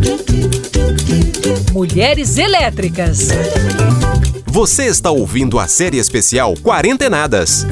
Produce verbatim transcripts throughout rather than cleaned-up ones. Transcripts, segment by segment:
Mulheres Elétricas. Você está ouvindo a série especial Quarentenadas.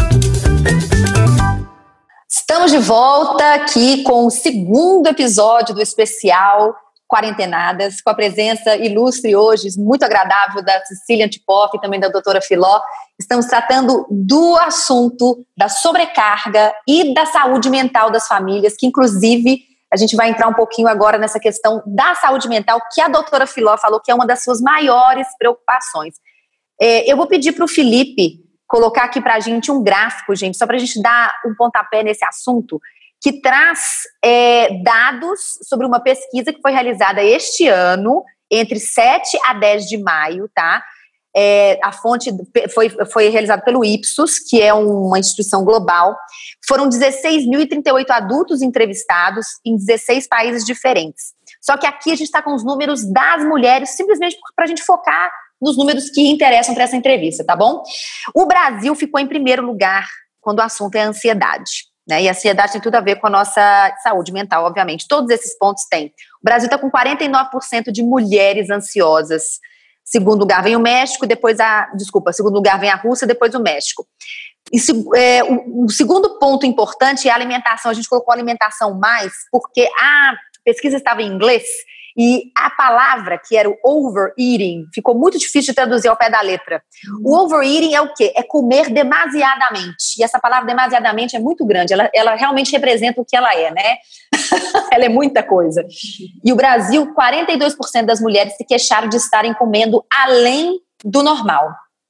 Estamos de volta aqui com o segundo episódio do especial Quarentenadas, com a presença ilustre hoje, muito agradável, da Cecília Antipoff e também da doutora Filó. Estamos tratando do assunto da sobrecarga e da saúde mental das famílias, que inclusive a gente vai entrar um pouquinho agora nessa questão da saúde mental, que a doutora Filó falou que é uma das suas maiores preocupações. É, eu vou pedir para o Felipe colocar aqui para a gente um gráfico, gente, só para a gente dar um pontapé nesse assunto, que traz é, dados sobre uma pesquisa que foi realizada este ano, entre sete a dez de maio, tá? É, a fonte foi, foi realizada pelo Ipsos, que é uma instituição global. Foram dezesseis mil e trinta e oito adultos entrevistados em dezesseis países diferentes. Só que aqui a gente está com os números das mulheres, simplesmente para a gente focar nos números que interessam para essa entrevista, tá bom? O Brasil ficou em primeiro lugar quando o assunto é ansiedade, né? E a ansiedade tem tudo a ver com a nossa saúde mental, obviamente. Todos esses pontos têm. O Brasil está com quarenta e nove por cento de mulheres ansiosas. Segundo lugar vem o México, depois a... Desculpa, segundo lugar vem a Rússia, depois o México. E é, o, o segundo ponto importante é a alimentação. A gente colocou alimentação mais porque a pesquisa estava em inglês e a palavra, que era o overeating, ficou muito difícil de traduzir ao pé da letra. O overeating é o quê? É comer demasiadamente. E essa palavra demasiadamente é muito grande. Ela, ela realmente representa o que ela é, né? Ela é muita coisa. E o Brasil, quarenta e dois por cento das mulheres se queixaram de estarem comendo além do normal.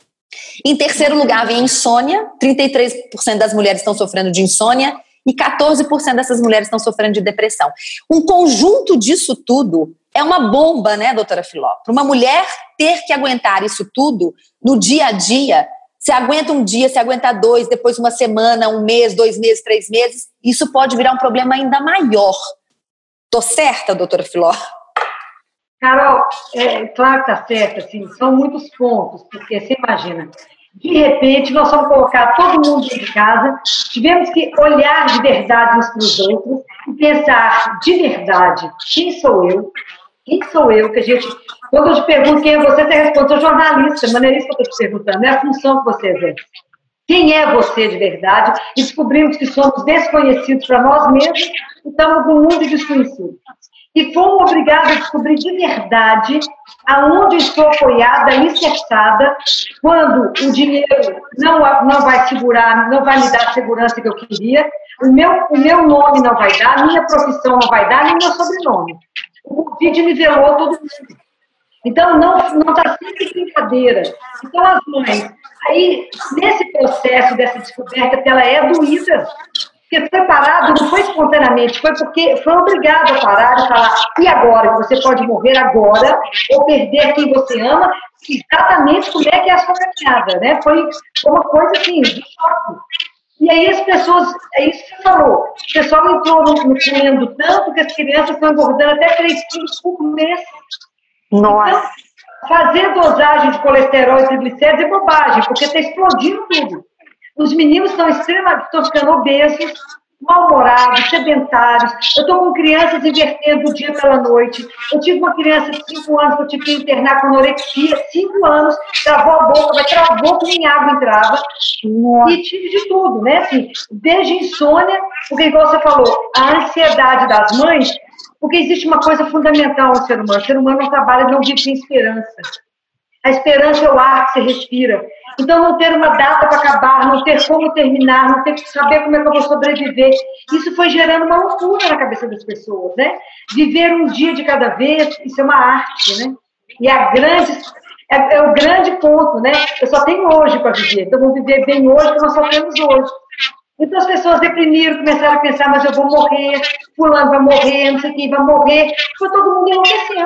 Em terceiro lugar vem a insônia. trinta e três por cento das mulheres estão sofrendo de insônia. E quatorze por cento dessas mulheres estão sofrendo de depressão. Um conjunto disso tudo é uma bomba, né, doutora Filó? Para uma mulher ter que aguentar isso tudo no dia a dia, se aguenta um dia, se aguenta dois, depois uma semana, um mês, dois meses, três meses, isso pode virar um problema ainda maior. Tô certa, doutora Filó? Carol, é claro que tá certa, assim, são muitos pontos, porque você imagina... De repente, nós vamos colocar todo mundo dentro de casa, tivemos que olhar de verdade uns para os outros e pensar de verdade, quem sou eu? Quem sou eu? Que a gente, quando eu te pergunto quem é você, você responde, sou jornalista, mas não é isso que eu estou te perguntando, é a função que você exerce. Quem é você de verdade? E descobrimos que somos desconhecidos para nós mesmos e estamos no mundo desconhecido. E fomos obrigados a descobrir de verdade aonde estou apoiada, alicerçada, quando o dinheiro não, não vai segurar, não vai me dar a segurança que eu queria, o meu, o meu nome não vai dar, a minha profissão não vai dar, nem meu sobrenome. O Covid nivelou todo mundo. Então, não está sempre brincadeira. Então, as mães, aí, nesse processo dessa descoberta, que ela é doída, porque foi parado, não foi espontaneamente, foi porque foi obrigado a parar e falar, e agora? Você pode morrer agora, ou perder quem você ama, exatamente como é que é a sua caminhada, né? Foi uma coisa assim, de choque. E aí as pessoas, é isso que você falou, o pessoal entrou no, no comendo tanto que as crianças estão engordando até três quilos por mês. Nossa! Então, fazer dosagem de colesterol e triglicéridos é bobagem, porque está explodindo tudo. Os meninos estão extremamente, estão ficando obesos, mal-humorados, sedentários. Eu estou com crianças invertendo o dia pela noite. Eu tive uma criança de cinco anos que eu tive que internar com anorexia, cinco anos, travou a boca, mas travou que nem água entrava. Nossa. E tive de tudo, né? Assim, desde insônia, porque igual você falou, a ansiedade das mães, porque existe uma coisa fundamental no ser humano. O ser humano não trabalha, não vive sem esperança. A esperança é o ar que você respira. Então, não ter uma data para acabar, não ter como terminar, não ter que saber como é que eu vou sobreviver, isso foi gerando uma loucura na cabeça das pessoas, né? Viver um dia de cada vez, isso é uma arte, né? E a grande, é, é o grande ponto, né? Eu só tenho hoje para viver, então vamos viver bem hoje, porque nós só temos hoje. Então, as pessoas deprimiram, começaram a pensar, mas eu vou morrer, fulano vai morrer, não sei quem vai morrer, foi todo mundo enlouquecendo.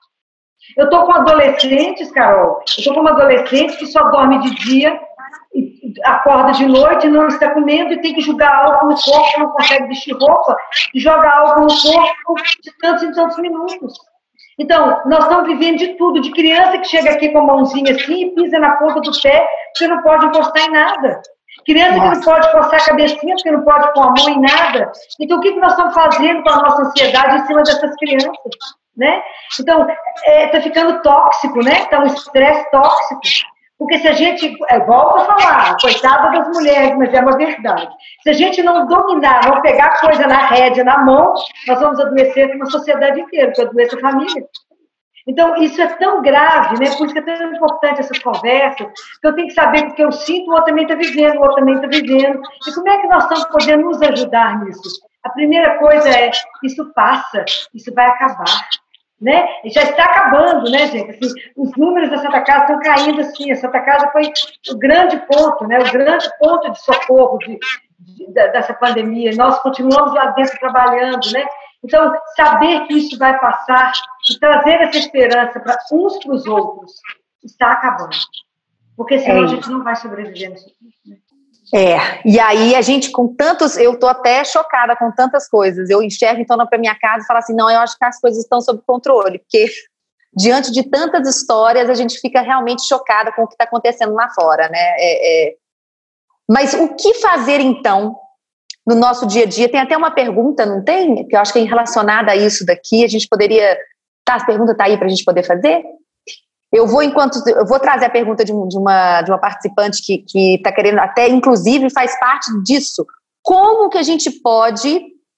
Eu estou com adolescentes, Carol, eu estou com uma adolescente que só dorme de dia, e acorda de noite, não está comendo e tem que jogar álcool no corpo, não consegue vestir roupa, e joga álcool no corpo de tantos e tantos minutos. Então, nós estamos vivendo de tudo, de criança que chega aqui com a mãozinha assim e pisa na ponta do pé, porque não pode encostar em nada. Criança que não pode coçar a cabecinha, porque não pode pôr a mão em nada. Então, o que nós estamos fazendo com a nossa ansiedade em cima dessas crianças? Né? Então, está é, ficando tóxico, né? Está um estresse tóxico. Porque se a gente, é, volto a falar, coitada das mulheres, mas é uma verdade. Se a gente não dominar, não pegar coisa na rédea, na mão, nós vamos adoecer uma sociedade inteira, que adoece a família. Então, isso é tão grave, né? Por isso que é tão importante essas conversas, que eu tenho que saber o que eu sinto, o outro também está vivendo, o outro também está vivendo. E como é que nós estamos podendo nos ajudar nisso? A primeira coisa é, isso passa, isso vai acabar. Né? E já está acabando, né, gente? Assim, os números da Santa Casa estão caindo assim. A Santa Casa foi o grande ponto, né? O grande ponto de socorro de, de, dessa pandemia. Nós continuamos lá dentro trabalhando, né? Então, saber que isso vai passar e trazer essa esperança para uns para os outros está acabando. Porque senão é a gente não vai sobreviver nisso. Né? É, e aí a gente com tantos, eu tô até chocada com tantas coisas, eu enxergo então para minha casa e falo assim, não, eu acho que as coisas estão sob controle, porque diante de tantas histórias a gente fica realmente chocada com o que está acontecendo lá fora, né, é, é... mas o que fazer então no nosso dia a dia? Tem até uma pergunta, não tem? Que eu acho que é relacionada a isso daqui, a gente poderia, tá, a pergunta tá aí para a gente poder fazer? Eu vou, enquanto, eu vou trazer a pergunta de, de, uma, de uma participante que está querendo, até inclusive faz parte disso. Como que a gente pode,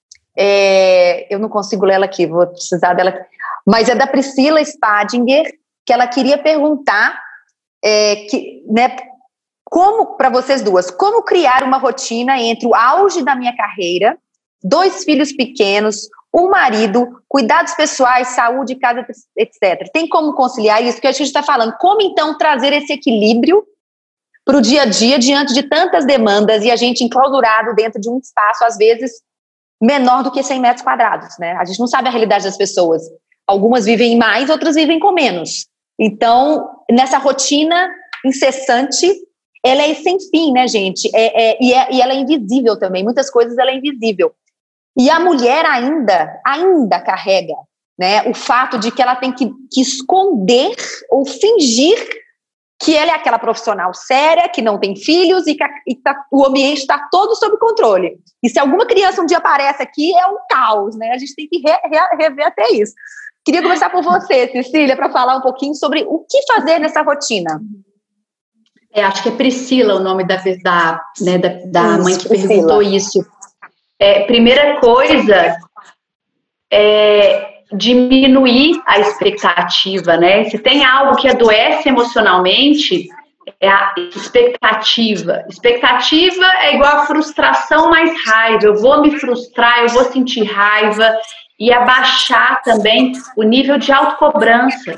é, eu não consigo ler ela aqui, vou precisar dela, mas é da Priscila Spadinger, que ela queria perguntar, é, que, né, como, para vocês duas, como criar uma rotina entre o auge da minha carreira, dois filhos pequenos, o marido, cuidados pessoais, saúde, casa, etcétera. Tem como conciliar isso? Porque a gente está falando, como então trazer esse equilíbrio para o dia a dia, diante de tantas demandas e a gente enclausurado dentro de um espaço, às vezes, menor do que cem metros quadrados, né? A gente não sabe a realidade das pessoas. Algumas vivem mais, outras vivem com menos. Então, nessa rotina incessante, ela é sem fim, né, gente? É, é, e, é, e ela é invisível também. Muitas coisas ela é invisível. E a mulher ainda, ainda carrega, né, o fato de que ela tem que, que esconder ou fingir que ela é aquela profissional séria, que não tem filhos e que a, e tá, o ambiente está todo sob controle. E se alguma criança um dia aparece aqui, é um caos, né? A gente tem que re, re, rever até isso. Queria começar por você, Cecília, para falar um pouquinho sobre o que fazer nessa rotina. É, acho que é Priscila o nome da, da, né, da, da isso, mãe que Priscila. Perguntou isso. É, primeira coisa é diminuir a expectativa, né? Se tem algo que adoece emocionalmente, é a expectativa. Expectativa é igual a frustração mais raiva. Eu vou me frustrar, eu vou sentir raiva e abaixar também o nível de autocobrança.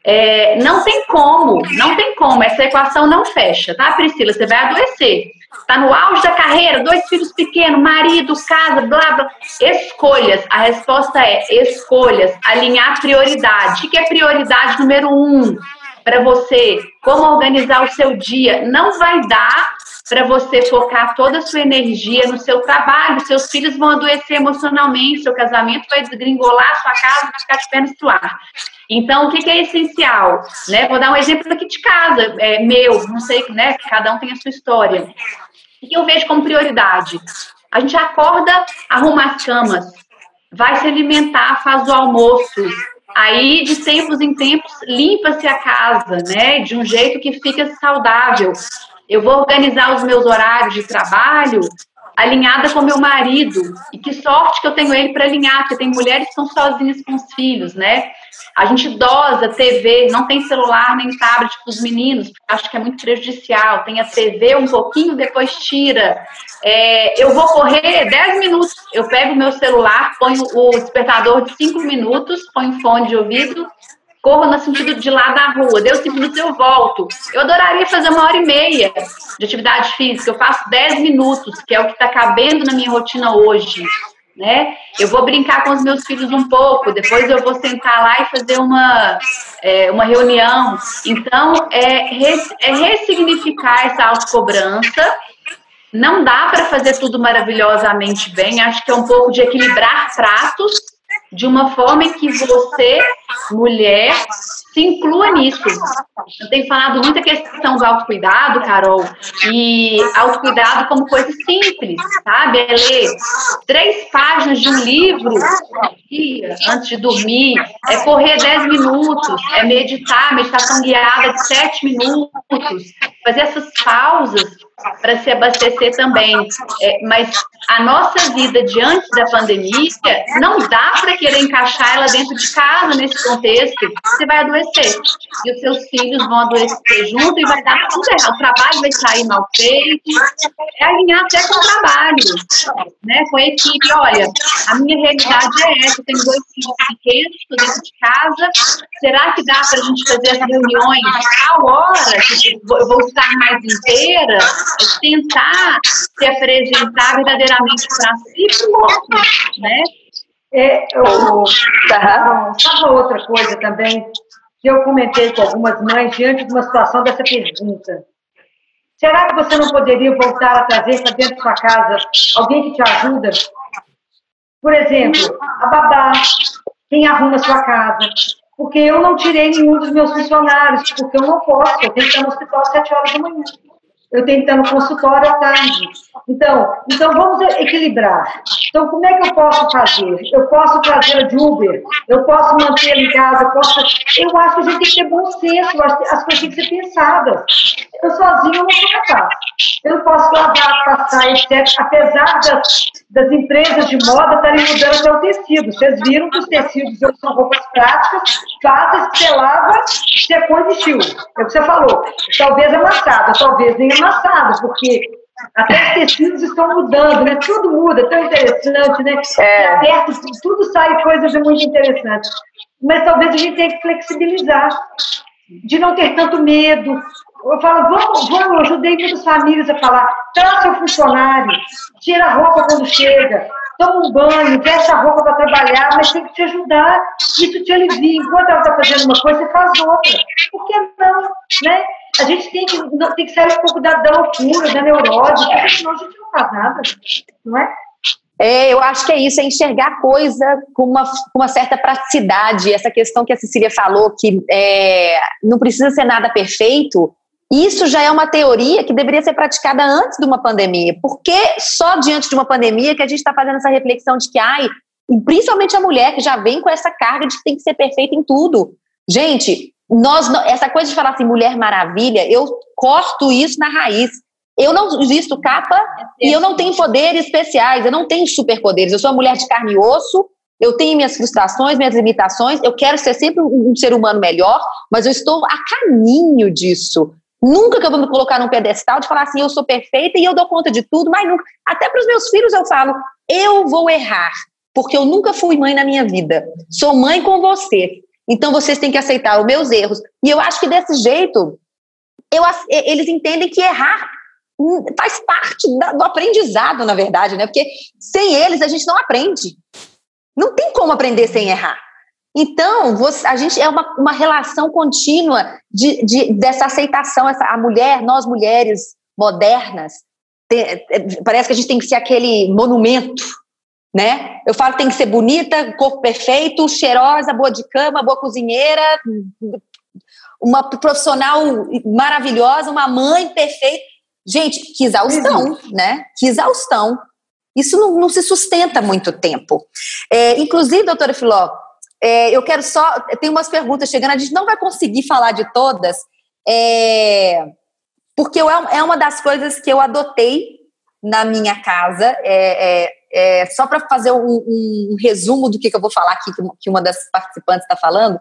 É, não tem como, não tem como, essa equação não fecha, tá, Priscila? Você vai adoecer. Tá no auge da carreira, dois filhos pequenos, marido, casa, blá, blá. Escolhas, a resposta é escolhas, alinhar prioridade. O que é prioridade número um para você? Como organizar o seu dia? Não vai dar para você focar toda a sua energia no seu trabalho, seus filhos vão adoecer emocionalmente, seu casamento vai desgringolar, sua casa vai ficar de pernas pro ar. Então, o que, que é essencial? Né? Vou dar um exemplo aqui de casa, é, meu, não sei, né? Cada um tem a sua história. O que eu vejo como prioridade? A gente acorda, arruma as camas, vai se alimentar, faz o almoço. Aí, de tempos em tempos, limpa-se a casa, né? De um jeito que fica saudável. Eu vou organizar os meus horários de trabalho alinhada com meu marido. E que sorte que eu tenho ele para alinhar, porque tem mulheres que estão sozinhas com os filhos, né? A gente dosa T V, não tem celular nem tablet para os meninos, acho que é muito prejudicial. Tem a T V um pouquinho, depois tira. É, eu vou correr dez minutos, eu pego o meu celular, ponho o despertador de cinco minutos, ponho fone de ouvido, corro no sentido de lá da rua, deu cinco minutos eu volto. Eu adoraria fazer uma hora e meia de atividade física, eu faço dez minutos, que é o que está cabendo na minha rotina hoje. Né? Eu vou brincar com os meus filhos um pouco, depois eu vou sentar lá e fazer uma, é, uma reunião. Então, é, res, é ressignificar essa autocobrança. Não dá para fazer tudo maravilhosamente bem, acho que é um pouco de equilibrar pratos de uma forma em que você mulher se inclua nisso. Eu tenho falado muito a questão do autocuidado, Carol, e autocuidado como coisa simples, sabe? É ler três páginas de um livro dia, antes de dormir, é correr dez minutos, é meditar, meditação guiada de sete minutos, fazer essas pausas para se abastecer também. É, mas a nossa vida diante da pandemia não dá para querer encaixar ela dentro de casa nesse contexto. Você vai adoecer. E os seus filhos vão adoecer junto e vai dar tudo errado. O trabalho vai sair mal feito. É alinhar até com o trabalho, né? Com a equipe. Olha, a minha realidade é essa. Eu tenho dois filhos pequenos, estou dentro de casa. Será que dá para a gente fazer as reuniões a hora que eu vou estar mais inteira? Tentar se apresentar verdadeiramente para si e para o outro, né? É, eu, tá. Sabe outra coisa também que eu comentei com algumas mães diante de uma situação dessa pergunta? Será que você não poderia voltar a trazer para dentro de sua casa alguém que te ajuda? Por exemplo, a babá, quem arruma a sua casa. Porque eu não tirei nenhum dos meus funcionários, porque eu não posso, eu tenho que estar no hospital às sete horas da manhã. Eu tenho que estar no consultório à tarde. Então, então vamos equilibrar. Então, como é que eu posso fazer? Eu posso trazê-la de Uber? Eu posso mantê-la em casa? Eu, posso... eu acho que a gente tem que ter bom senso, eu acho que as coisas têm que ser pensadas. Eu sozinha eu não sou capaz. Eu não posso lavar, passar, etcétera. Apesar das, das empresas de moda estarem mudando até o tecido. Vocês viram que os tecidos hoje são roupas práticas, fáceis, que você lava, você põe e vestiu. É o que você falou. Talvez amassada, talvez nem amassada, porque até os tecidos estão mudando, né? Tudo muda, tão interessante, né? É. Aberto, tudo sai coisas muito interessantes. Mas talvez a gente tenha que flexibilizar, de não ter tanto medo. Eu falo, vamos, vamos, eu ajudei muitas famílias a falar, traz seu funcionário, tira a roupa quando chega, toma um banho, veste a roupa para trabalhar, mas tem que te ajudar, isso te alivia. Enquanto ela está fazendo uma coisa, você faz outra. Por que não, né? A gente tem que, tem que sair um pouco da, da loucura, da neurose, porque senão a gente não faz nada, não é? É, eu acho que é isso, é enxergar a coisa com uma, com uma certa praticidade. Essa questão que a Cecília falou, que é, não precisa ser nada perfeito, isso já é uma teoria que deveria ser praticada antes de uma pandemia. Porque só diante de uma pandemia que a gente está fazendo essa reflexão de que, ai, principalmente a mulher que já vem com essa carga de que tem que ser perfeita em tudo. Gente, nós, essa coisa de falar assim, Mulher Maravilha, eu corto isso na raiz. Eu não visto capa e eu não tenho poderes especiais, eu não tenho superpoderes. Eu sou uma mulher de carne e osso, eu tenho minhas frustrações, minhas limitações, eu quero ser sempre um ser humano melhor, mas eu estou a caminho disso. Nunca que eu vou me colocar num pedestal de falar assim, eu sou perfeita e eu dou conta de tudo, mas nunca. Até para os meus filhos eu falo, eu vou errar, porque eu nunca fui mãe na minha vida. Sou mãe com você. Então vocês têm que aceitar os meus erros. E eu acho que desse jeito, eu, eles entendem que errar faz parte do aprendizado, na verdade, né? Porque sem eles a gente não aprende. Não tem como aprender sem errar. Então, você, a gente é uma, uma relação contínua de, de, dessa aceitação. Essa, a mulher, nós mulheres modernas, tem, parece que a gente tem que ser aquele monumento, né? Eu falo que tem que ser bonita, corpo perfeito, cheirosa, boa de cama, boa cozinheira, uma profissional maravilhosa, uma mãe perfeita. Gente, que exaustão, uhum. né? Que exaustão. Isso não, não se sustenta muito tempo. É, inclusive, doutora Filó, é, eu quero só... Tem umas perguntas chegando, a gente não vai conseguir falar de todas, é, porque eu, é uma das coisas que eu adotei na minha casa, é, é, é, só para fazer um, um resumo do que, que eu vou falar aqui, que uma das participantes está falando.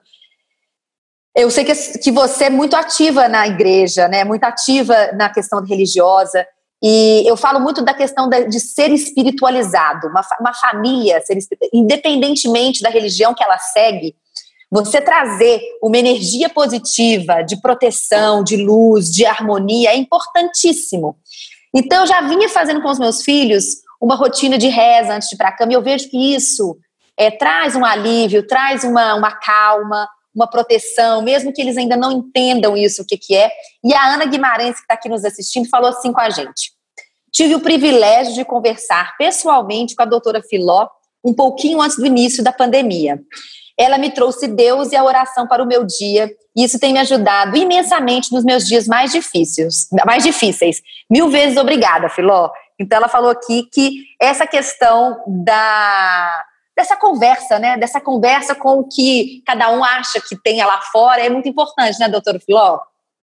Eu sei que, que você é muito ativa na igreja, né? Muito ativa na questão religiosa, e eu falo muito da questão de, de ser espiritualizado, uma, uma família, ser, independentemente da religião que ela segue, você trazer uma energia positiva, de proteção, de luz, de harmonia, é importantíssimo. Então eu já vinha fazendo com os meus filhos uma rotina de reza antes de ir para a cama, e eu vejo que isso é, traz um alívio, traz uma, uma calma, uma proteção, mesmo que eles ainda não entendam isso, o que, que é. E a Ana Guimarães, que está aqui nos assistindo, falou assim com a gente. Tive o privilégio de conversar pessoalmente com a doutora Filó um pouquinho antes do início da pandemia. Ela me trouxe Deus e a oração para o meu dia, e isso tem me ajudado imensamente nos meus dias mais difíceis. Mais difíceis. Mil vezes obrigada, Filó. Então ela falou aqui que essa questão da, dessa conversa, né? Dessa conversa com o que cada um acha que tem lá fora é muito importante, né, doutora Filó?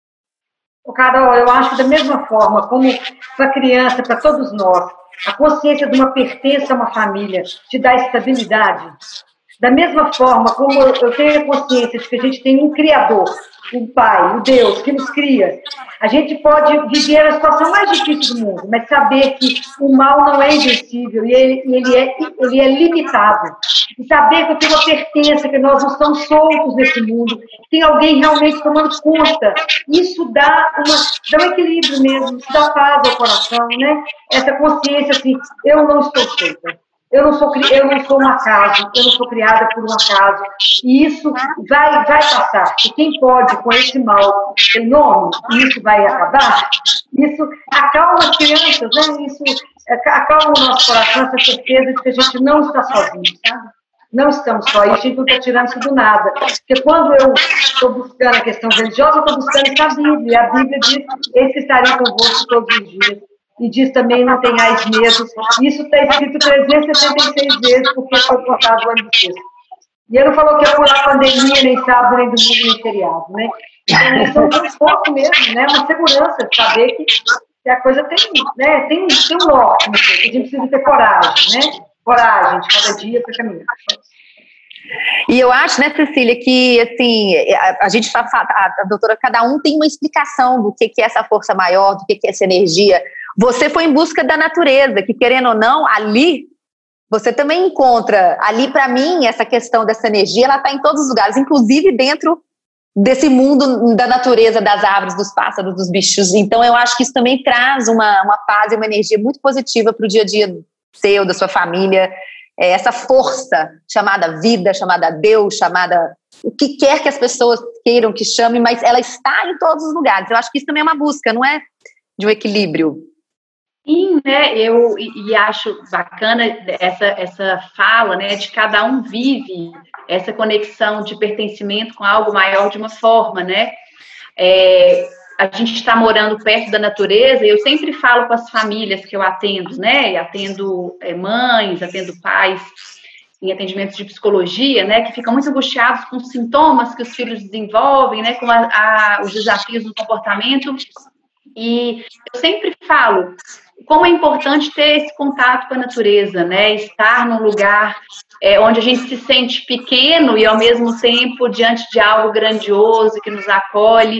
Carol, eu acho que da mesma forma, como para a criança, para todos nós, a consciência de uma pertença a uma família te dá estabilidade. Da mesma forma como eu tenho a consciência de que a gente tem um Criador, um Pai, o Deus que nos cria, a gente pode viver a situação mais difícil do mundo, mas saber que o mal não é invencível e ele, ele, é, ele é limitado. E saber que eu tenho uma pertença, que nós não estamos soltos nesse mundo, que tem alguém realmente tomando conta. Isso dá, uma, dá um equilíbrio mesmo, isso dá paz ao coração, né? Essa consciência assim, eu não estou solta. Eu não, sou, eu não sou um acaso, eu não sou criada por um acaso, e isso vai, vai passar. E quem pode, com esse mal, tem nome, e isso vai acabar, isso acalma as crianças, né? Isso acalma o nosso coração, essa certeza de que a gente não está sozinho, sabe? Não estamos só, e a gente não está tirando isso do nada. Porque quando eu estou buscando a questão religiosa, eu estou buscando isso na Bíblia, e a Bíblia diz, eis que estarei convosco todos os dias. E diz também, não tenhais medo. Isso está escrito trezentas e sessenta e seis vezes, porque foi contado o ano bissexto. E ele não falou que ia pular pandemia, nem sábado, nem domingo, nem feriado, né? Então, isso é um conforto mesmo, né? Uma segurança de saber que, que a coisa tem, né? tem, tem um norte, né? Que a gente precisa ter coragem, né? Coragem de cada dia para caminhar. E eu acho, né, Cecília, que assim, a, a gente, a, a doutora, cada um tem uma explicação do que, que é essa força maior, do que, que é essa energia. Você foi em busca da natureza, que querendo ou não, ali, você também encontra, ali para mim, essa questão dessa energia, ela está em todos os lugares, inclusive dentro desse mundo da natureza, das árvores, dos pássaros, dos bichos. Então eu acho que isso também traz uma, uma paz e uma energia muito positiva para o dia a dia seu, da sua família. É essa força chamada vida, chamada Deus, chamada o que quer que as pessoas queiram que chamem, mas ela está em todos os lugares. Eu acho que isso também é uma busca, não é? De um equilíbrio. Sim, né? Eu e, e acho bacana essa, essa fala, né? De cada um vive essa conexão de pertencimento com algo maior de uma forma, né? É, a gente está morando perto da natureza, e eu sempre falo com as famílias que eu atendo, né? Eu atendo é, mães, atendo pais em atendimentos de psicologia, né? Que ficam muito angustiados com os sintomas que os filhos desenvolvem, né? Com a, a, os desafios do comportamento. E eu sempre falo como é importante ter esse contato com a natureza, né? Estar num lugar é, onde a gente se sente pequeno e, ao mesmo tempo, diante de algo grandioso que nos acolhe.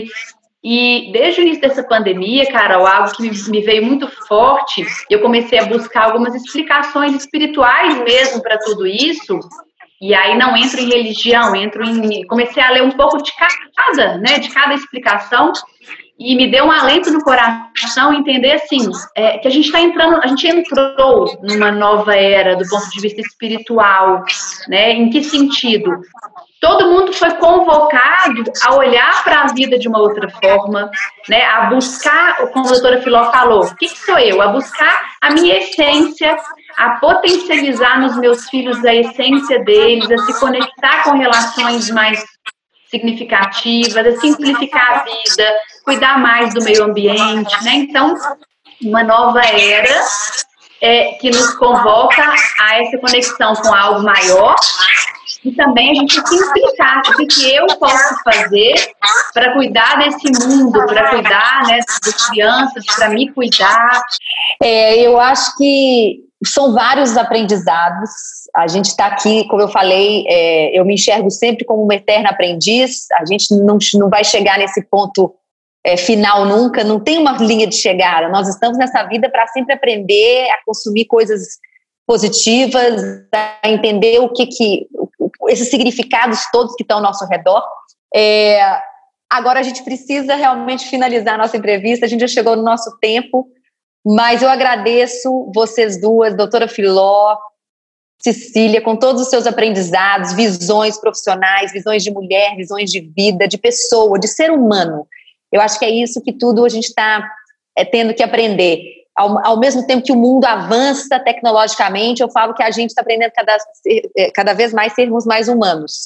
E desde o início dessa pandemia, Carol, algo que me veio muito forte, eu comecei a buscar algumas explicações espirituais mesmo para tudo isso, e aí não entro em religião, entro em... comecei a ler um pouco de cada, né, de cada explicação, e me deu um alento no coração entender, assim, é, que a gente está entrando, a gente entrou numa nova era do ponto de vista espiritual, né, em que sentido? Todo mundo foi convocado a olhar para a vida de uma outra forma, né, a buscar, como a doutora Filó falou, o que, que sou eu? A buscar a minha essência, a potencializar nos meus filhos a essência deles, a se conectar com relações mais significativas, a simplificar a vida, cuidar mais do meio ambiente, né? Então, uma nova era é, que nos convoca a essa conexão com algo maior, e também a gente simplificar o que eu posso fazer para cuidar desse mundo, para cuidar, né, das crianças, para me cuidar. É, eu acho que são vários aprendizados. A gente está aqui, como eu falei, é, eu me enxergo sempre como uma eterna aprendiz. A gente não, não vai chegar nesse ponto é, final nunca, não tem uma linha de chegada. Nós estamos nessa vida para sempre aprender a consumir coisas positivas, a entender o que que esses significados todos que estão ao nosso redor. É, agora a gente precisa realmente finalizar a nossa entrevista, a gente já chegou no nosso tempo, mas eu agradeço vocês duas, doutora Filó, Cecília, com todos os seus aprendizados, visões profissionais, visões de mulher, visões de vida, de pessoa, de ser humano. Eu acho que é isso que tudo a gente está é, tendo que aprender. Ao, ao mesmo tempo que o mundo avança tecnologicamente, eu falo que a gente está aprendendo cada, cada vez mais sermos mais humanos.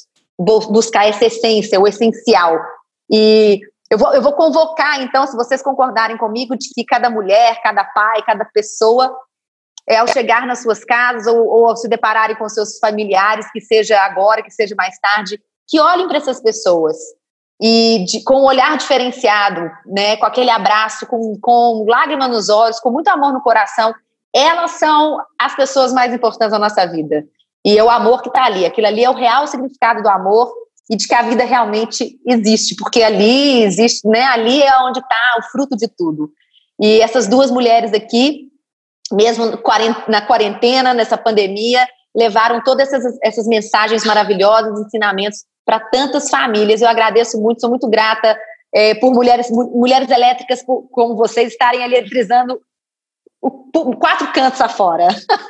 buscar essa essência, o essencial. E eu vou, eu vou convocar, então, se vocês concordarem comigo, de que cada mulher, cada pai, cada pessoa, é, ao chegar nas suas casas ou, ou ao se depararem com seus familiares, que seja agora, que seja mais tarde, que olhem para essas pessoas e de, com um olhar diferenciado, né, com aquele abraço, com, com lágrima nos olhos, com muito amor no coração. Elas são as pessoas mais importantes da nossa vida. E é o amor que está ali. Aquilo ali é o real significado do amor e de que a vida realmente existe, porque ali existe, né? Ali é onde está o fruto de tudo. E essas duas mulheres aqui, mesmo na quarentena, nessa pandemia, levaram todas essas, essas mensagens maravilhosas, ensinamentos para tantas famílias. Eu agradeço muito, sou muito grata é, por mulheres, mulheres elétricas por, como vocês estarem ali eletrizando o, quatro cantos afora.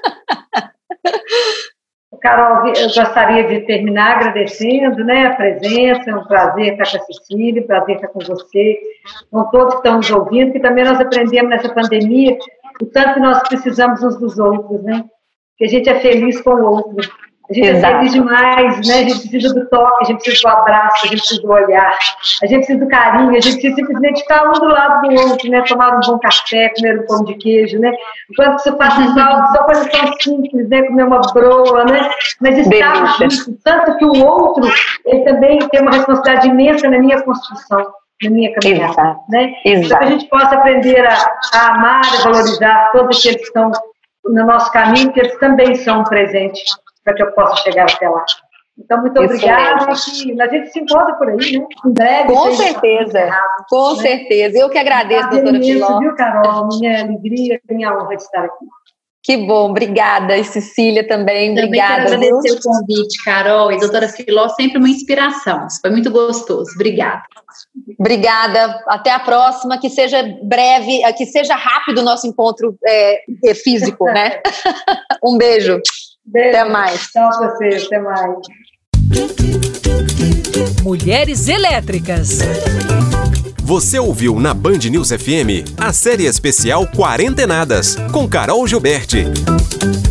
Carol, eu gostaria de terminar agradecendo, né, a presença. É um prazer estar com a Cecília, um prazer estar com você, com todos que estão nos ouvindo, que também nós aprendemos nessa pandemia o tanto que nós precisamos uns dos outros, né? Que a gente é feliz com o outro. A gente Exato. é feliz demais, né? A gente precisa do toque, a gente precisa do abraço, a gente precisa do olhar, a gente precisa do carinho, a gente precisa simplesmente ficar um do lado do outro, né? Tomar um bom café, comer um pão de queijo, né? Enquanto isso faz falta, só coisa tão simples, né? Comer uma broa, né? Mas estar junto, tanto que o outro, ele também tem uma responsabilidade imensa na minha construção, na minha caminhada, Exato. né? Exato. Então que a gente possa aprender a, a amar e valorizar todos aqueles que estão no nosso caminho, que eles também são um presente para que eu possa chegar até lá. Então, muito obrigada. A gente se encontra por aí, né? Em breve. Com certeza, errado, com né? certeza. Eu que agradeço, doutora Filó. Viu, Carol? Minha alegria, minha honra de estar aqui. Que bom, obrigada. E Cecília também, também obrigada. Quero agradecer viu? o convite, Carol. E doutora Filó, sempre uma inspiração. Foi muito gostoso. Obrigada. Obrigada. Até a próxima. Que seja breve, que seja rápido o nosso encontro é, físico, né? Um beijo. Beijo. Até mais. Tchau pra vocês. Até mais. Mulheres Elétricas. Você ouviu na Band News F M a série especial Quarentenadas, com Carol Gilberti.